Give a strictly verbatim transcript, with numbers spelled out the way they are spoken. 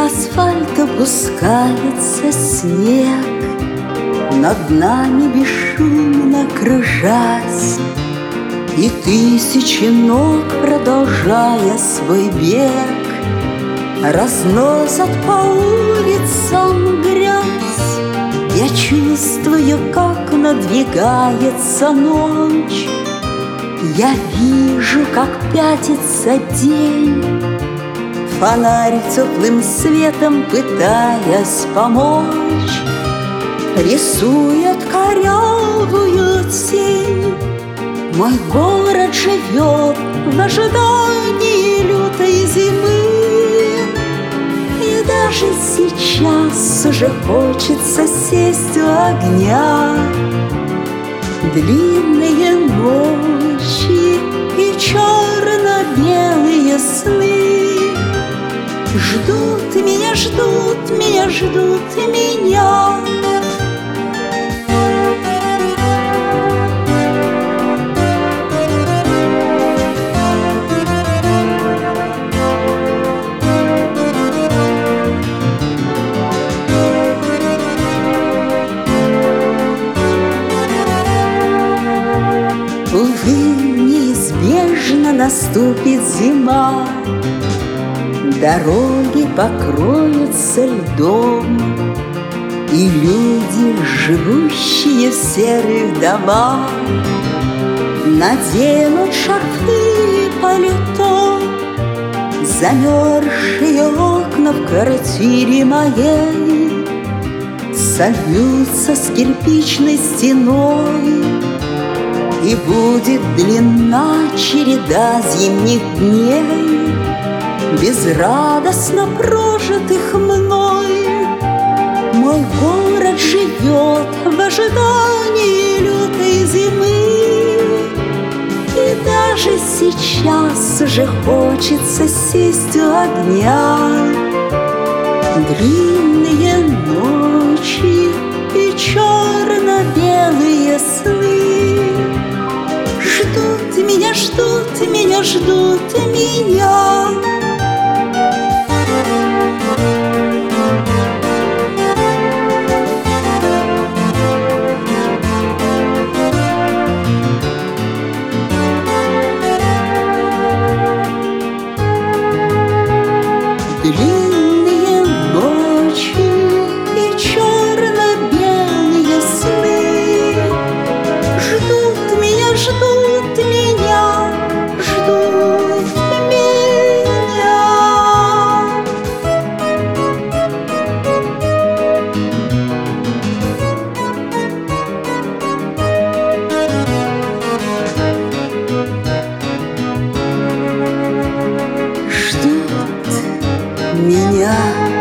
асфальт опускается снег, над нами бесшумно кружась, и тысячи ног, продолжая свой бег, разносят по улицам грязь. Я чувствую, как надвигается ночь, я вижу, как пятится день. Фонарь теплым светом, пытаясь помочь, рисует корявую тень. Мой город живет в ожидании лютой зимы, и даже сейчас уже хочется сесть у огня. Длинные ночи и черно-белые сны ждут меня, ждут меня, ждут меня. Увы, неизбежно наступит зима, дороги покроются льдом, и люди, живущие в серых домах, наденут шарфы и пальто. Замерзшие окна в квартире моей сольются с кирпичной стеной, и будет длинна череда зимних дней, безрадостно прожитых мной. Мой город живет в ожидании лютой зимы, и даже сейчас уже хочется сесть у огня. Длинные ночи и черно-белые сны ждут меня, ждут меня, ждут меня. Длинные ночи и черно-белые сны ждут меня, ждут меня, ждут меня. Ждут меня.